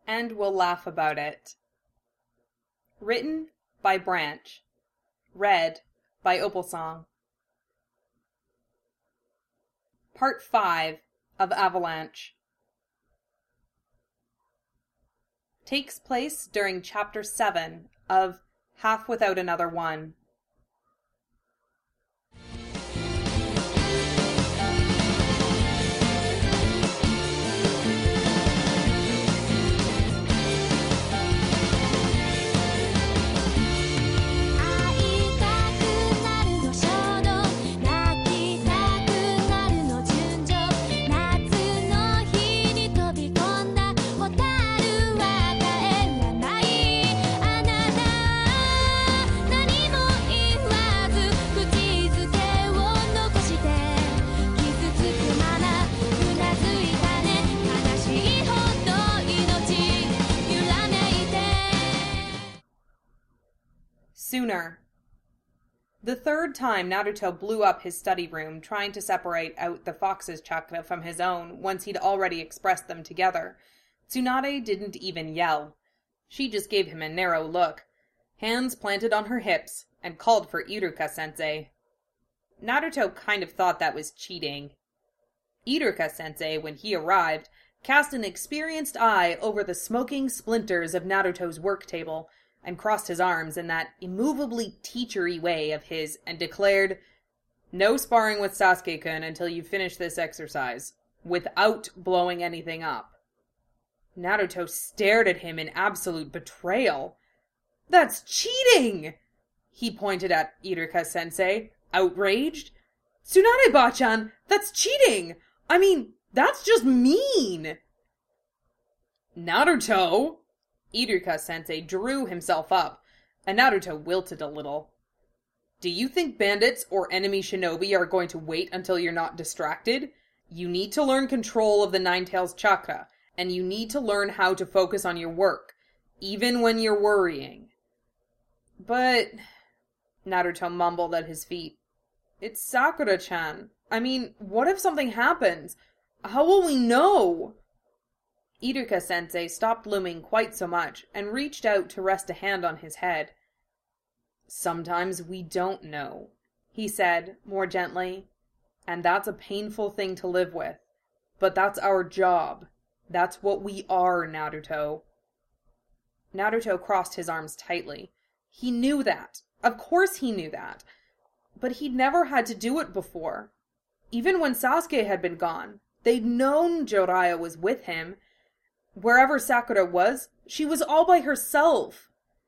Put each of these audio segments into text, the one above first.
and we'll laugh about it. Written by Branch. Read by Opalsong. Part 5 of Avalanche. Takes place during Chapter 7 of Half Without Another One. Sooner. The third time Naruto blew up his study room trying to separate out the fox's chakra from his own once he'd already expressed them together, Tsunade didn't even yell. She just gave him a narrow look, hands planted on her hips, and called for Iruka-sensei. Naruto kind of thought that was cheating. Iruka-sensei, when he arrived, cast an experienced eye over the smoking splinters of Naruto's work table and crossed his arms in that immovably teachery way of his and declared, "No sparring with Sasuke-kun until you finish this exercise, without blowing anything up." Naruto stared at him in absolute betrayal. "That's cheating!" He pointed at Iruka-sensei, outraged. "Tsunade-bachan, that's cheating! I mean, that's just mean!" "Naruto!" Iruka-sensei drew himself up, and Naruto wilted a little. "Do you think bandits or enemy shinobi are going to wait until you're not distracted? You need to learn control of the Nine-Tails chakra, and you need to learn how to focus on your work, even when you're worrying." "But," Naruto mumbled at his feet, "it's Sakura-chan. I mean, what if something happens? How will we know?" Iruka-sensei stopped looming quite so much and reached out to rest a hand on his head. "Sometimes we don't know," he said, more gently. "And that's a painful thing to live with. But that's our job. That's what we are, Naruto." Naruto crossed his arms tightly. He knew that. Of course he knew that. But he'd never had to do it before. Even when Sasuke had been gone, they'd known Jiraiya was with him. Wherever Sakura was, she was all by herself.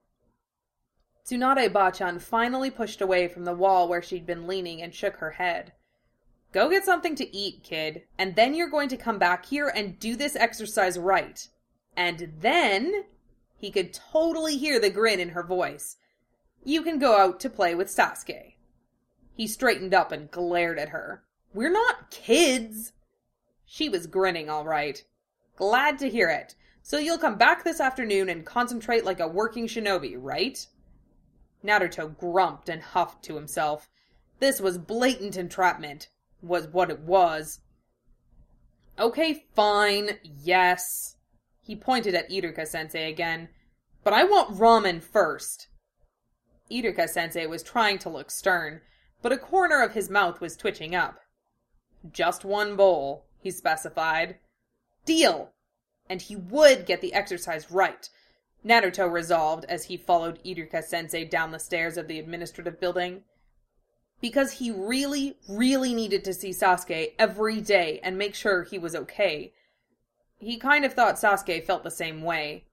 Tsunade-bachan finally pushed away from the wall where she'd been leaning and shook her head. "Go get something to eat, kid, and then you're going to come back here and do this exercise right. And then," he could totally hear the grin in her voice, "you can go out to play with Sasuke." He straightened up and glared at her. "We're not kids!" She was grinning all right. "Glad to hear it. So you'll come back this afternoon and concentrate like a working shinobi, right?" Naruto grumped and huffed to himself. This was blatant entrapment, was what it was. "Okay, fine, yes." He pointed at Iruka-sensei again. "But I want ramen first." Iruka-sensei was trying to look stern, but a corner of his mouth was twitching up. "Just one bowl," he specified. "Deal!" And he would get the exercise right, Naruto resolved as he followed Iruka-sensei down the stairs of the administrative building. Because he really, really needed to see Sasuke every day and make sure he was okay. He kind of thought Sasuke felt the same way.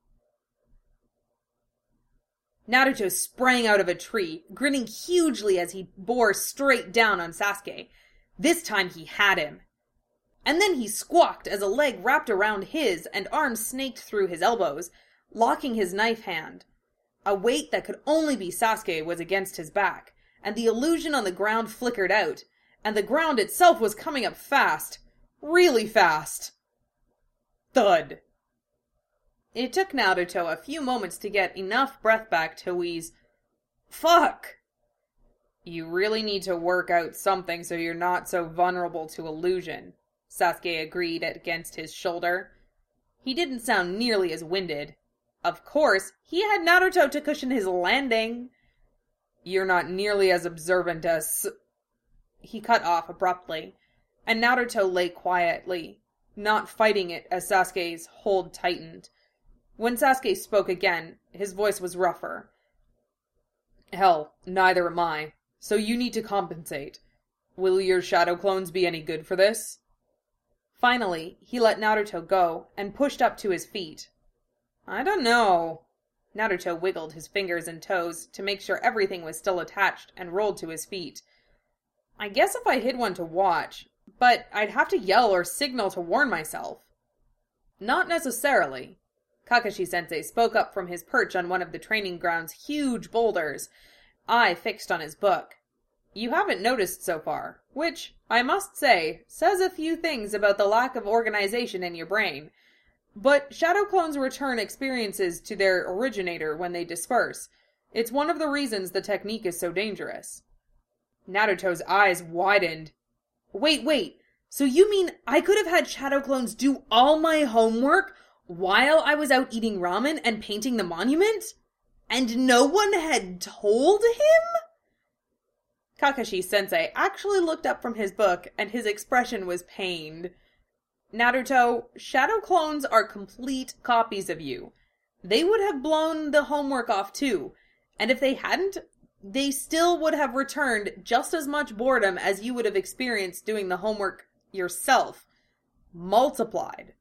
Naruto sprang out of a tree, grinning hugely as he bore straight down on Sasuke. This time he had him. And then he squawked as a leg wrapped around his and arms snaked through his elbows, locking his knife hand. A weight that could only be Sasuke was against his back, and the illusion on the ground flickered out, and the ground itself was coming up fast. Really fast. Thud. It took Naruto a few moments to get enough breath back to wheeze, "Fuck!" "You really need to work out something so you're not so vulnerable to illusion," Sasuke agreed against his shoulder. He didn't sound nearly as winded. Of course, he had Naruto to cushion his landing. You're not nearly as observant as... He cut off abruptly, and Naruto lay quietly, not fighting it as Sasuke's hold tightened. When Sasuke spoke again, his voice was rougher. Hell, neither am I, so you need to compensate. Will your shadow clones be any good for this? Finally, he let Naruto go and pushed up to his feet. I don't know. Naruto wiggled his fingers and toes to make sure everything was still attached and rolled to his feet. I guess if I hid one to watch, but I'd have to yell or signal to warn myself. Not necessarily. Kakashi-sensei spoke up from his perch on one of the training ground's huge boulders, eye fixed on his book. You haven't noticed so far, which, I must say, says a few things about the lack of organization in your brain. But shadow clones return experiences to their originator when they disperse. It's one of the reasons the technique is so dangerous. Naruto's eyes widened. Wait, so you mean I could have had shadow clones do all my homework while I was out eating ramen and painting the monument? And no one had told him? Kakashi-sensei actually looked up from his book, and his expression was pained. Naruto, shadow clones are complete copies of you. They would have blown the homework off too, and if they hadn't, they still would have returned just as much boredom as you would have experienced doing the homework yourself. Multiplied.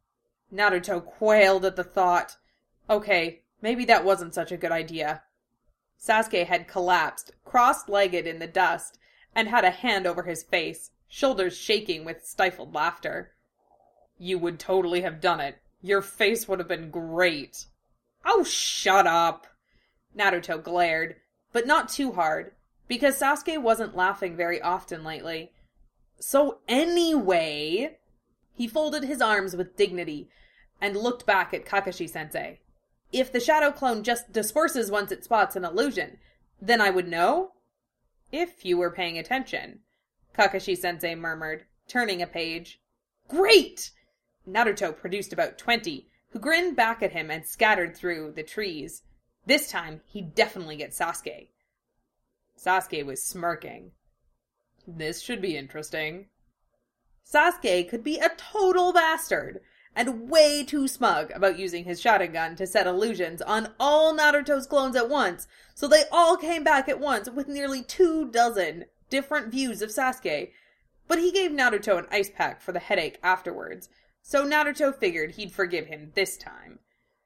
Naruto quailed at the thought. Okay, maybe that wasn't such a good idea. Sasuke had collapsed, cross-legged in the dust, and had a hand over his face, shoulders shaking with stifled laughter. You would totally have done it. Your face would have been great. Oh, shut up! Naruto glared, but not too hard, because Sasuke wasn't laughing very often lately. So anyway, he folded his arms with dignity and looked back at Kakashi-sensei. If the shadow clone just disperses once it spots an illusion, then I would know? If you were paying attention, Kakashi-sensei murmured, turning a page. Great! Naruto produced about 20, who grinned back at him and scattered through the trees. This time, he'd definitely get Sasuke. Sasuke was smirking. This should be interesting. Sasuke could be a total bastard, and way too smug about using his Sharingan to set illusions on all Naruto's clones at once, so they all came back at once with nearly 24 different views of Sasuke. But he gave Naruto an ice pack for the headache afterwards, so Naruto figured he'd forgive him this time.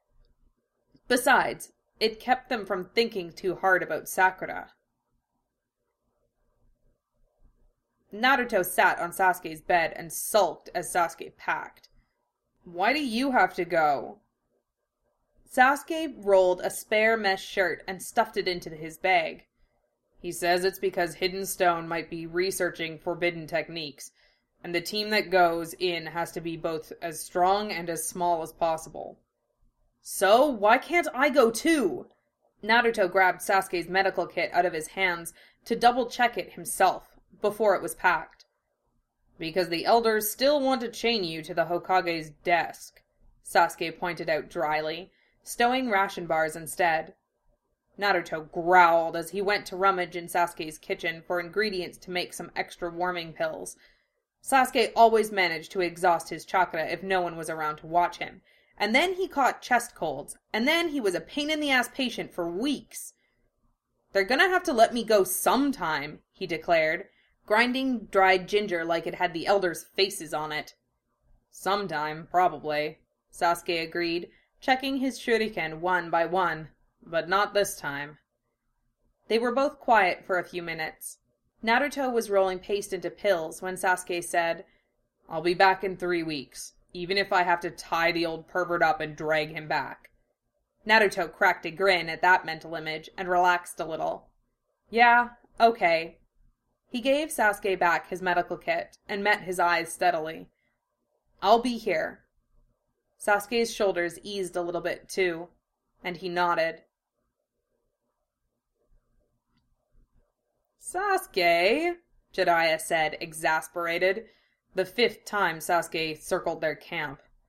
Besides, it kept them from thinking too hard about Sakura. Naruto sat on Sasuke's bed and sulked as Sasuke packed. Why do you have to go? Sasuke rolled a spare mesh shirt and stuffed it into his bag. He says it's because Hidden Stone might be researching forbidden techniques, and the team that goes in has to be both as strong and as small as possible. So, why can't I go too? Naruto grabbed Sasuke's medical kit out of his hands to double-check it himself before it was packed. Because the elders still want to chain you to the Hokage's desk, Sasuke pointed out dryly, stowing ration bars instead. Naruto growled as he went to rummage in Sasuke's kitchen for ingredients to make some extra warming pills. Sasuke always managed to exhaust his chakra if no one was around to watch him, and then he caught chest colds, and then he was a pain-in-the-ass patient for weeks. They're gonna have to let me go sometime, he declared, grinding dried ginger like it had the elders' faces on it. Sometime, probably, Sasuke agreed, checking his shuriken one by one, but not this time. They were both quiet for a few minutes. Naruto was rolling paste into pills when Sasuke said, I'll be back in 3 weeks, even if I have to tie the old pervert up and drag him back. Naruto cracked a grin at that mental image and relaxed a little. Yeah, okay. He gave Sasuke back his medical kit and met his eyes steadily. I'll be here. Sasuke's shoulders eased a little bit, too, and he nodded. Sasuke, Jiraiya said, exasperated, the 5th time Sasuke circled their camp.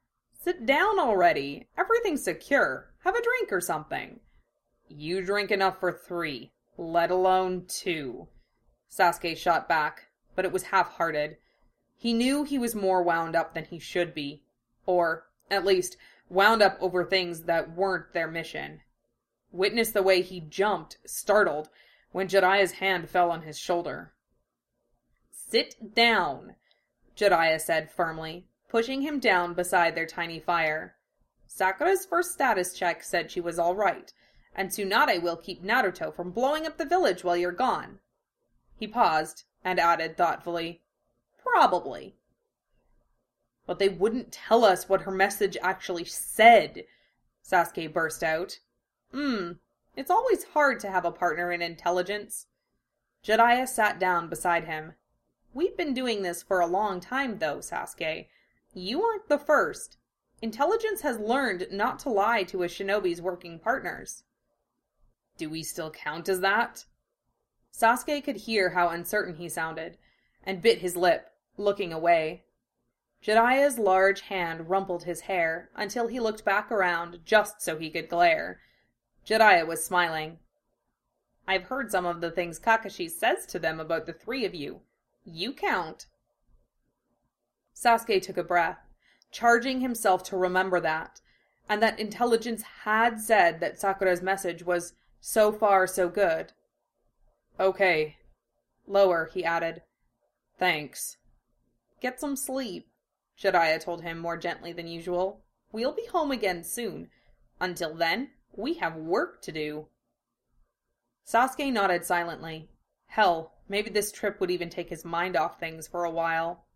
Sit down already. Everything's secure. Have a drink or something. You drink enough for 3, let alone 2. Sasuke shot back, but it was half-hearted. He knew he was more wound up than he should be. Or, at least, wound up over things that weren't their mission. Witness the way he jumped, startled, when Jiraiya's hand fell on his shoulder. Sit down, Jiraiya said firmly, pushing him down beside their tiny fire. Sakura's first status check said she was all right, and Tsunade will keep Naruto from blowing up the village while you're gone. He paused, and added thoughtfully, Probably. But they wouldn't tell us what her message actually said, Sasuke burst out. It's always hard to have a partner in intelligence. Jiraiya sat down beside him. We've been doing this for a long time, though, Sasuke. You aren't the first. Intelligence has learned not to lie to a shinobi's working partners. Do we still count as that? Sasuke could hear how uncertain he sounded, and bit his lip, looking away. Jiraiya's large hand rumpled his hair until he looked back around just so he could glare. Jiraiya was smiling. I've heard some of the things Kakashi says to them about the 3 of you. You count. Sasuke took a breath, charging himself to remember that, and that intelligence had said that Sakura's message was so far so good. Okay. Lower, he added. Thanks. Get some sleep, Jiraiya told him more gently than usual. We'll be home again soon. Until then, we have work to do. Sasuke nodded silently. Hell, maybe this trip would even take his mind off things for a while.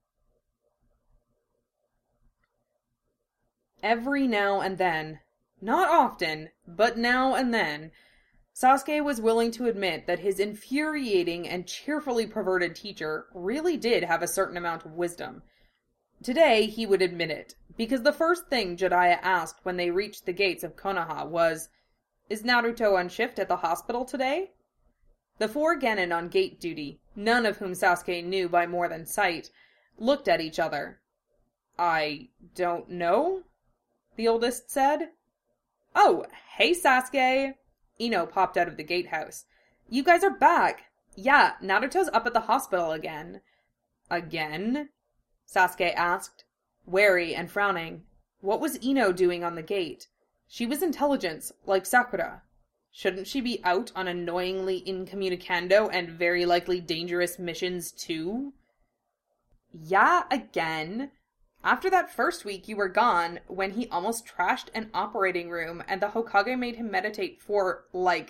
Every now and then, not often, but now and then, Sasuke was willing to admit that his infuriating and cheerfully perverted teacher really did have a certain amount of wisdom. Today he would admit it, because the first thing Jiraiya asked when they reached the gates of Konoha was, Is Naruto on shift at the hospital today? The 4 genin on gate duty, none of whom Sasuke knew by more than sight, looked at each other. I don't know, the oldest said. Oh, hey Sasuke! Ino popped out of the gatehouse. You guys are back! Yeah, Naruto's up at the hospital again. Again? Sasuke asked, wary and frowning. What was Ino doing on the gate? She was intelligence, like Sakura. Shouldn't she be out on annoyingly incommunicando and very likely dangerous missions too? Yeah, again. After that first week you were gone, when he almost trashed an operating room and the Hokage made him meditate for,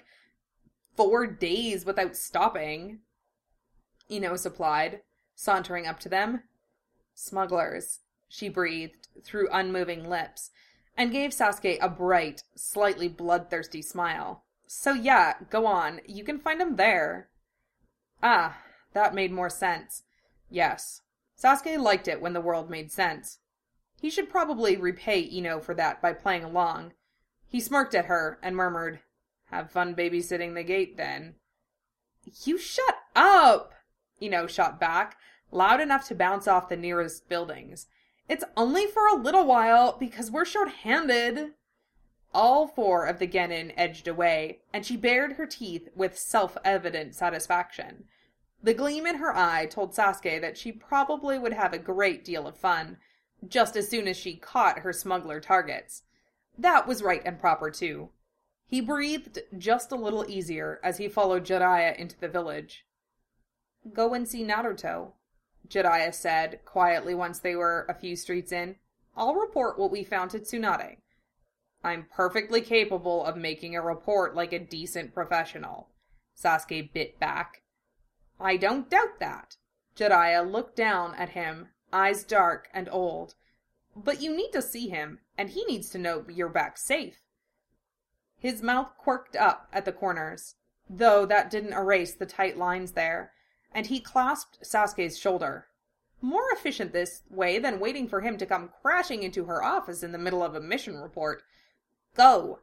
4 days without stopping, Ino supplied, sauntering up to them. Smugglers, she breathed through unmoving lips, and gave Sasuke a bright, slightly bloodthirsty smile. So yeah, go on, you can find him there. Ah, that made more sense. Yes. Sasuke liked it when the world made sense. He should probably repay Ino for that by playing along. He smirked at her and murmured, Have fun babysitting the gate, then. You shut up! Ino shot back, loud enough to bounce off the nearest buildings. It's only for a little while, because we're short-handed. All 4 of the genin edged away, and she bared her teeth with self-evident satisfaction. The gleam in her eye told Sasuke that she probably would have a great deal of fun, just as soon as she caught her smuggler targets. That was right and proper, too. He breathed just a little easier as he followed Jiraiya into the village. Go and see Naruto, Jiraiya said quietly once they were a few streets in. I'll report what we found to Tsunade. I'm perfectly capable of making a report like a decent professional, Sasuke bit back. I don't doubt that. Jiraiya looked down at him, eyes dark and old. But you need to see him, and he needs to know you're back safe. His mouth quirked up at the corners, though that didn't erase the tight lines there, and he clasped Sasuke's shoulder. More efficient this way than waiting for him to come crashing into her office in the middle of a mission report. Go!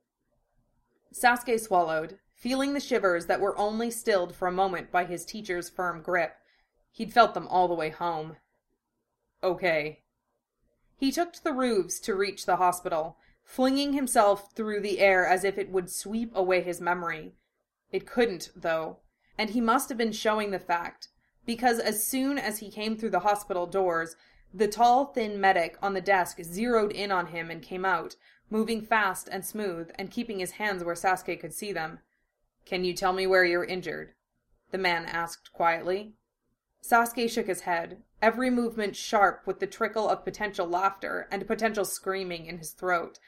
Sasuke swallowed, feeling the shivers that were only stilled for a moment by his teacher's firm grip. He'd felt them all the way home. Okay. He took to the roofs to reach the hospital, flinging himself through the air as if it would sweep away his memory. It couldn't, though, and he must have been showing the fact, because as soon as he came through the hospital doors, the tall, thin medic on the desk zeroed in on him and came out, moving fast and smooth and keeping his hands where Sasuke could see them. "Can you tell me where you're injured?" the man asked quietly. Sasuke shook his head, every movement sharp with the trickle of potential laughter and potential screaming in his throat.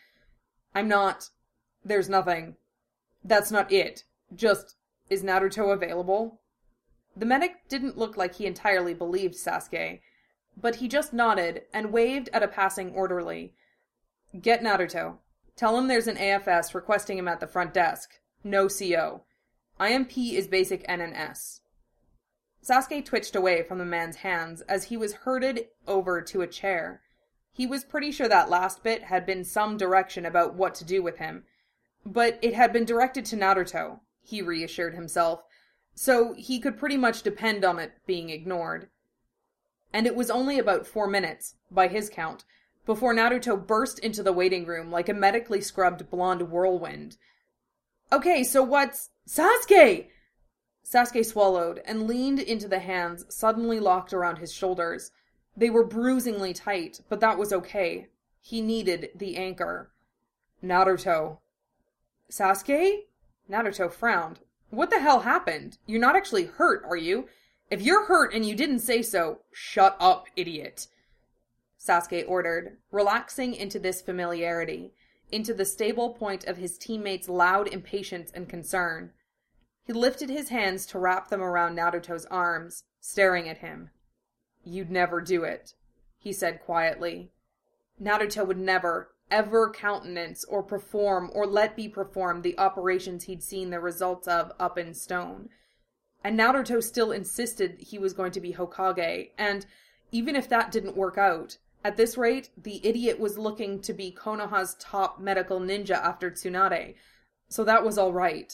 There's nothing. That's not it. Just, is Naruto available?" The medic didn't look like he entirely believed Sasuke, but he just nodded and waved at a passing orderly. "Get Naruto. Tell him there's an AFS requesting him at the front desk. No CO. IMP is basic NNS. Sasuke twitched away from the man's hands as he was herded over to a chair. He was pretty sure that last bit had been some direction about what to do with him, but it had been directed to Naruto, he reassured himself, so he could pretty much depend on it being ignored. And it was only about 4 minutes, by his count, before Naruto burst into the waiting room like a medically scrubbed blonde whirlwind. "Okay, so what's... Sasuke!" Sasuke swallowed and leaned into the hands suddenly locked around his shoulders. They were bruisingly tight, but that was okay. He needed the anchor. "Naruto." "Sasuke?" Naruto frowned. "What the hell happened? You're not actually hurt, are you? If you're hurt and you didn't say so, shut up, idiot," Sasuke ordered, relaxing into this familiarity, into the stable point of his teammates' loud impatience and concern. He lifted his hands to wrap them around Naruto's arms, staring at him. "You'd never do it," he said quietly. Naruto would never, ever countenance or perform or let be performed the operations he'd seen the results of up in stone. And Naruto still insisted he was going to be Hokage, and even if that didn't work out, at this rate, the idiot was looking to be Konoha's top medical ninja after Tsunade, so that was all right.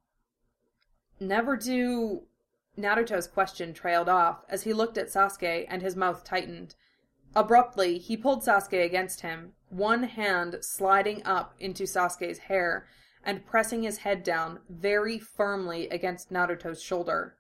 "Never do..." Naruto's question trailed off as he looked at Sasuke and his mouth tightened. Abruptly, he pulled Sasuke against him, one hand sliding up into Sasuke's hair and pressing his head down very firmly against Naruto's shoulder.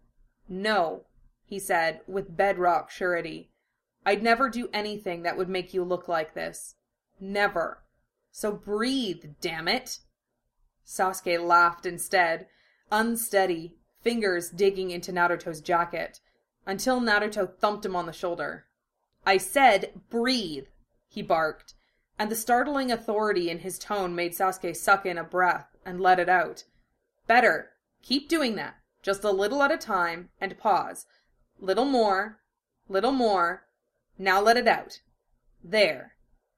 "No," he said with bedrock surety. "I'd never do anything that would make you look like this. Never. So breathe, damn it." Sasuke laughed instead, unsteady, fingers digging into Naruto's jacket, until Naruto thumped him on the shoulder. "I said breathe," he barked, and the startling authority in his tone made Sasuke suck in a breath and let it out. "Better. Keep doing that, just a little at a time, and pause. Little more. Little more. Now let it out. There."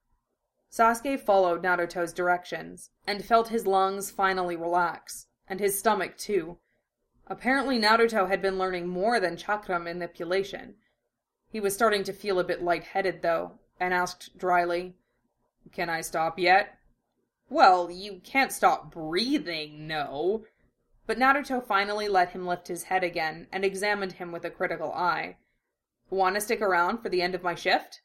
Sasuke followed Naruto's directions, and felt his lungs finally relax, and his stomach too. Apparently Naruto had been learning more than chakra manipulation. He was starting to feel a bit lightheaded, though, and asked dryly, "Can I stop yet?" "Well, you can't stop breathing, no." But Naruto finally let him lift his head again and examined him with a critical eye. "Want to stick around for the end of my shift?"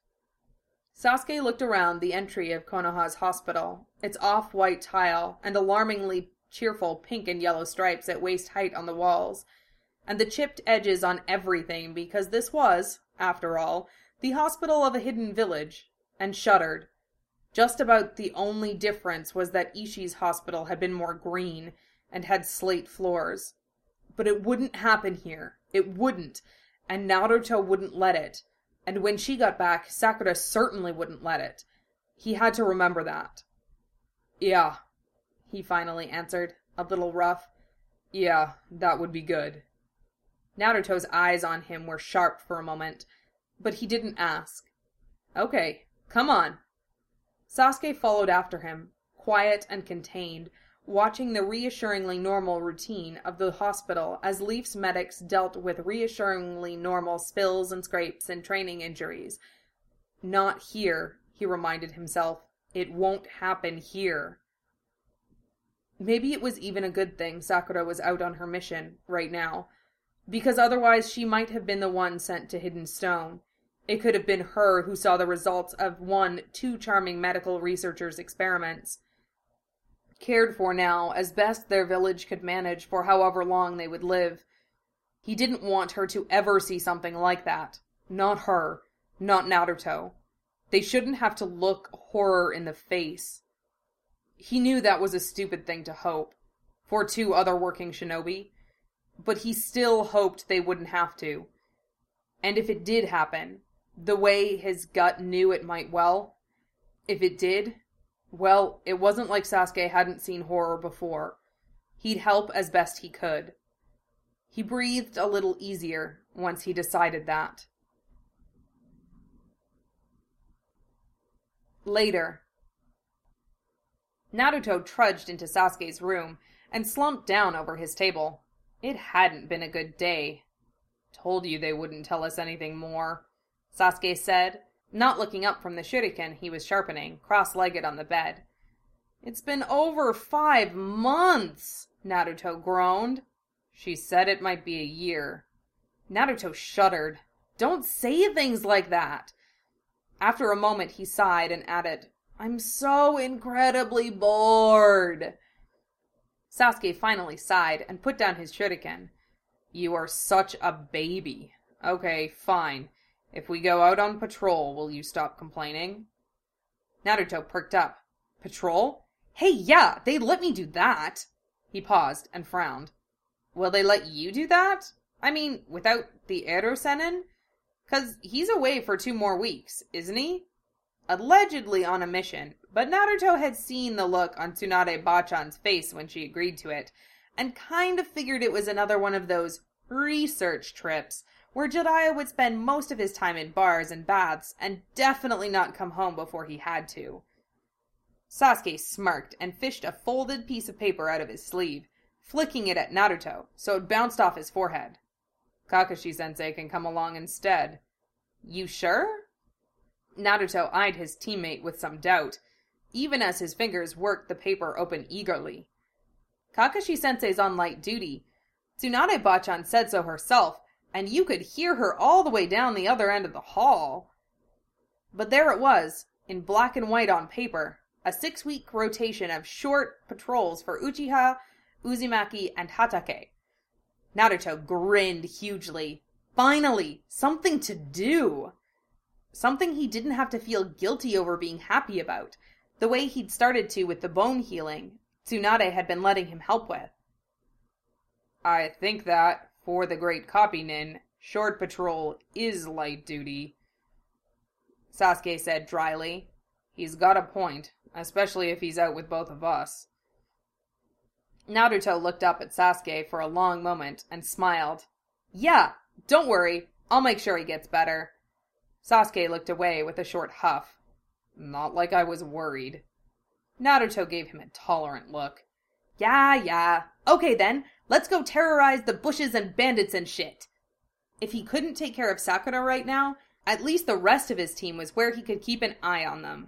Sasuke looked around the entry of Konoha's hospital, its off-white tile and alarmingly cheerful pink and yellow stripes at waist height on the walls, and the chipped edges on everything because this was, after all, the hospital of a hidden village, and shuddered. Just about the only difference was that Ishii's hospital had been more green and had slate floors. But it wouldn't happen here. It wouldn't, and Naruto wouldn't let it. And when she got back, Sakura certainly wouldn't let it. He had to remember that. "Yeah," he finally answered, a little rough. "Yeah, that would be good." Naruto's eyes on him were sharp for a moment, but he didn't ask. "Okay, come on." Sasuke followed after him, quiet and contained, watching the reassuringly normal routine of the hospital as Leaf's medics dealt with reassuringly normal spills and scrapes and training injuries. Not here, he reminded himself. It won't happen here. Maybe it was even a good thing Sakura was out on her mission right now, because otherwise she might have been the one sent to Hidden Stone. It could have been her who saw the results of one too charming medical researcher's experiments. Cared for now as best their village could manage for however long they would live. He didn't want her to ever see something like that. Not her. Not Naruto. They shouldn't have to look horror in the face. He knew that was a stupid thing to hope, for two other working shinobi, but he still hoped they wouldn't have to. And if it did happen, the way his gut knew it might well, if it did, well, it wasn't like Sasuke hadn't seen horror before. He'd help as best he could. He breathed a little easier once he decided that. Later. Naruto trudged into Sasuke's room and slumped down over his table. It hadn't been a good day. "Told you they wouldn't tell us anything more," Sasuke said, not looking up from the shuriken he was sharpening, cross-legged on the bed. "It's been over 5 months," Naruto groaned. "She said it might be a year." Naruto shuddered. "Don't say things like that." After a moment he sighed and added, "I'm so incredibly bored." Sasuke finally sighed and put down his shuriken. "You are such a baby. Okay, fine. If we go out on patrol, will you stop complaining?" Naruto perked up. "Patrol? Hey, yeah, they let me do that." He paused and frowned. "Will they let you do that? I mean, without the Erosenin? 'Cause he's away for 2 more weeks, isn't he?" Allegedly on a mission, but Naruto had seen the look on Tsunade Bachan's face when she agreed to it, and kind of figured it was another one of those research trips where Jiraiya would spend most of his time in bars and baths and definitely not come home before he had to. Sasuke smirked and fished a folded piece of paper out of his sleeve, flicking it at Naruto so it bounced off his forehead. "Kakashi-sensei can come along instead." "You sure?" Naruto eyed his teammate with some doubt, even as his fingers worked the paper open eagerly. "Kakashi-sensei's on light duty. Tsunade Bachan said so herself, and you could hear her all the way down the other end of the hall." But there it was, in black and white on paper, a 6-week rotation of short patrols for Uchiha, Uzumaki, and Hatake. Naruto grinned hugely. Finally, something to do! Something he didn't have to feel guilty over being happy about, the way he'd started to with the bone healing Tsunade had been letting him help with. "I think that, for the great copy nin, short patrol is light duty," Sasuke said dryly. "He's got a point, especially if he's out with both of us." Naruto looked up at Sasuke for a long moment and smiled. "Yeah, don't worry, I'll make sure he gets better." Sasuke looked away with a short huff. "Not like I was worried." Naruto gave him a tolerant look. Yeah. Okay then, let's go terrorize the bushes and bandits and shit." If he couldn't take care of Sakura right now, at least the rest of his team was where he could keep an eye on them.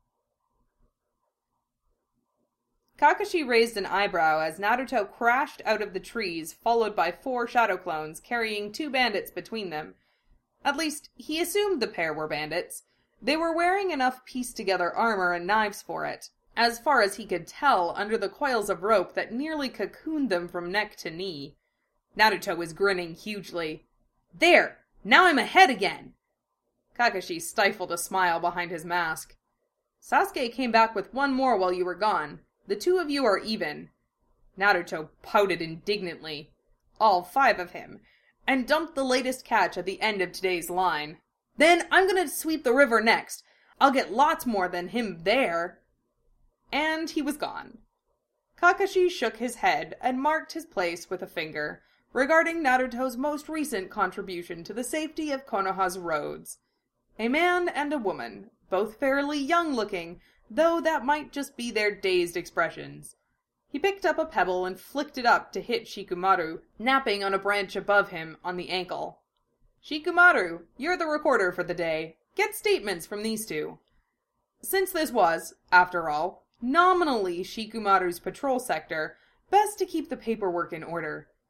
Kakashi raised an eyebrow as Naruto crashed out of the trees, followed by 4 shadow clones carrying 2 bandits between them. At least, he assumed the pair were bandits. They were wearing enough pieced-together armor and knives for it, as far as he could tell under the coils of rope that nearly cocooned them from neck to knee. Naruto was grinning hugely. "There! Now I'm ahead again!" Kakashi stifled a smile behind his mask. "Sasuke came back with 1 more while you were gone. The 2 of you are even." Naruto pouted indignantly. "All 5 of him. And dumped the latest catch at the end of today's line. Then I'm gonna sweep the river next. I'll get lots more than him there." And he was gone. Kakashi shook his head and marked his place with a finger, regarding Naruto's most recent contribution to the safety of Konoha's roads. A man and a woman, both fairly young-looking, though that might just be their dazed expressions. He picked up a pebble and flicked it up to hit Shikamaru, napping on a branch above him on the ankle. "Shikamaru, you're the recorder for the day. Get statements from these 2. Since this was, after all, nominally Shikamaru's patrol sector, best to keep the paperwork in order.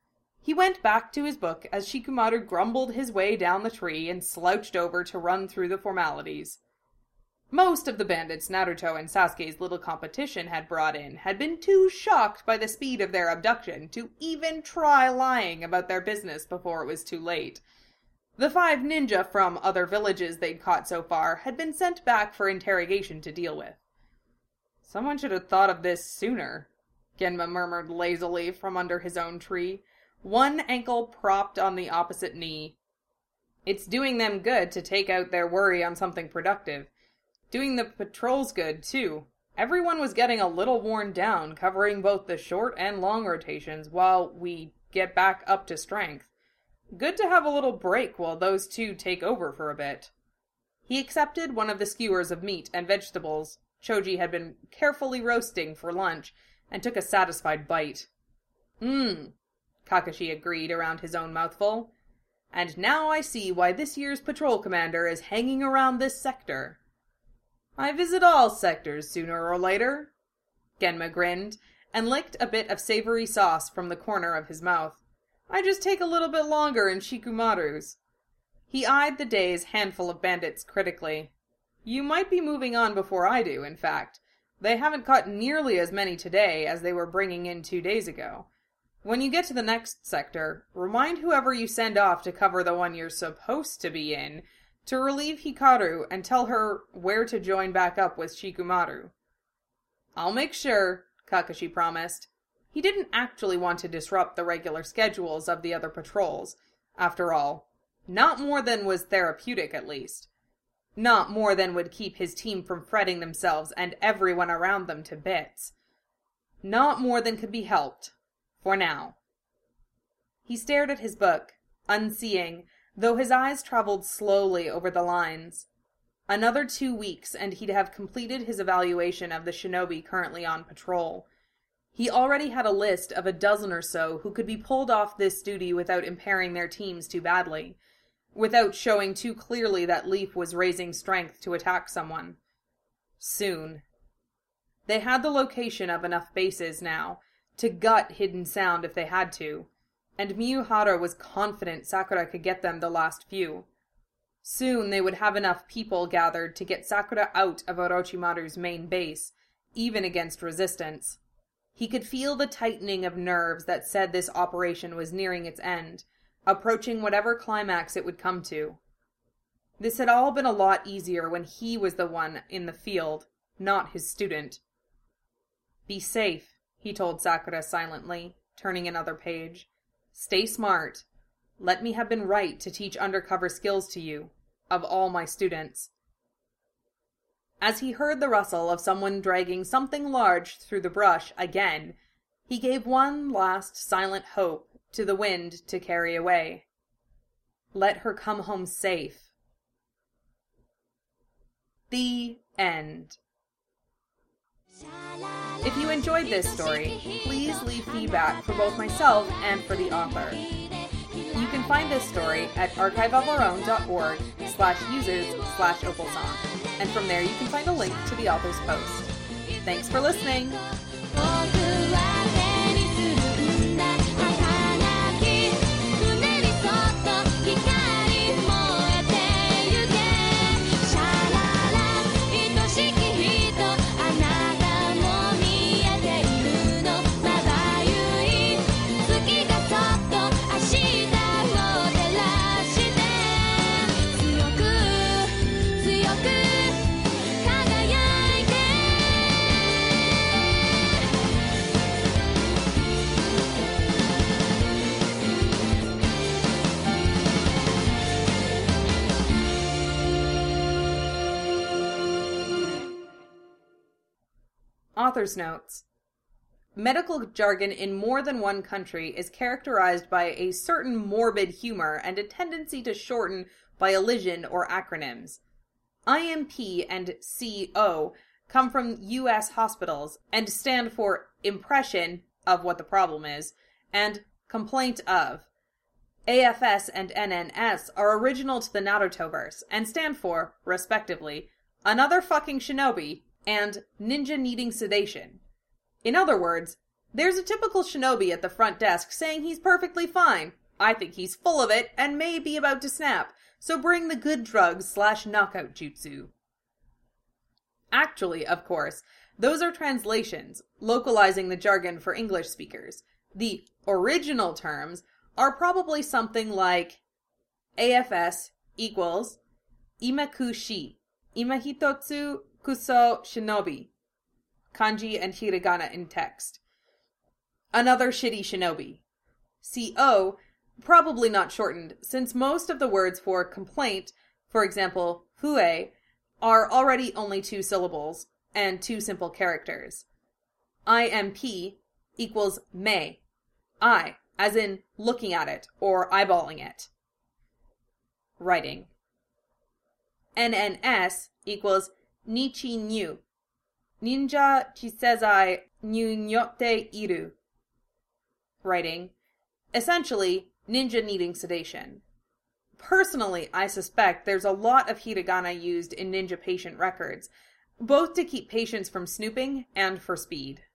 He went back to his book as Shikumaru grumbled his way down the tree and slouched over to run through the formalities. Most of the bandits Naruto and Sasuke's little competition had brought in had been too shocked by the speed of their abduction to even try lying about their business before it was too late. The 5 ninja from other villages they'd caught so far had been sent back for interrogation to deal with. Someone should have thought of this sooner, Genma murmured lazily from under his own tree, one ankle propped on the opposite knee. It's doing them good to take out their worry on something productive. Doing the patrols good, too. Everyone was getting a little worn down, covering both the short and long rotations while we get back up to strength. Good to have a little break while those two take over for a bit. He accepted one of the skewers of meat and vegetables Choji had been carefully roasting for lunch and took a satisfied bite. Kakashi agreed around his own mouthful. And now I see why this year's patrol commander is hanging around this sector. I visit all sectors sooner or later. Genma grinned and licked a bit of savory sauce from the corner of his mouth. I just take a little bit longer in Shikumaru's. He eyed the day's handful of bandits critically. You might be moving on before I do, in fact. They haven't caught nearly as many today as they were bringing in 2 days ago. When you get to the next sector, remind whoever you send off to cover the one you're supposed to be in to relieve Hikaru and tell her where to join back up with Shikumaru. I'll make sure, Kakashi promised. He didn't actually want to disrupt the regular schedules of the other patrols. After all, not more than was therapeutic, at least. Not more than would keep his team from fretting themselves and everyone around them to bits. Not more than could be helped. For now. He stared at his book, unseeing, though his eyes traveled slowly over the lines. Another 2 weeks and he'd have completed his evaluation of the shinobi currently on patrol. He already had a list of a dozen or so who could be pulled off this duty without impairing their teams too badly, without showing too clearly that Leaf was raising strength to attack someone. Soon. They had the location of enough bases now, to gut Hidden Sound if they had to, and Miyuhara was confident Sakura could get them the last few. Soon they would have enough people gathered to get Sakura out of Orochimaru's main base, even against resistance. He could feel the tightening of nerves that said this operation was nearing its end, approaching whatever climax it would come to. This had all been a lot easier when he was the one in the field, not his student. Be safe, he told Sakura silently, turning another page. Stay smart. Let me have been right to teach undercover skills to you, of all my students. As he heard the rustle of someone dragging something large through the brush again, he gave one last silent hope to the wind to carry away. Let her come home safe. The end. If you enjoyed this story, please leave feedback for both myself and for the author. You can find this story at archiveofourown.org/users/opalsong, and from there you can find a link to the author's post. Thanks for listening! Author's notes. Medical jargon in more than one country is characterized by a certain morbid humor and a tendency to shorten by elision or acronyms. IMP and CO come from U.S. hospitals and stand for impression of what the problem is and complaint of. AFS and NNS are original to the Narutoverse and stand for, respectively, another fucking shinobi and ninja needing sedation. In other words, There's a typical shinobi at the front desk saying he's perfectly fine. I think he's full of it and may be about to snap, so bring the good drugs / knockout jutsu. Actually, of course, those are translations, localizing the jargon for English speakers. The original terms are probably something like AFS equals Imakushi, Imahitotsu Kuso Shinobi, kanji and hiragana in text. Another shitty shinobi. CO, probably not shortened, since most of the words for complaint, for example, fue, are already only 2 syllables and 2 simple characters. IMP equals me, eye, as in looking at it or eyeballing it. Writing. NNS equals Nichi Nyu, Ninja Chisezai Nyu Nyote Iru. Writing. Essentially, ninja needing sedation. Personally, I suspect there's a lot of hiragana used in ninja patient records, both to keep patients from snooping and for speed.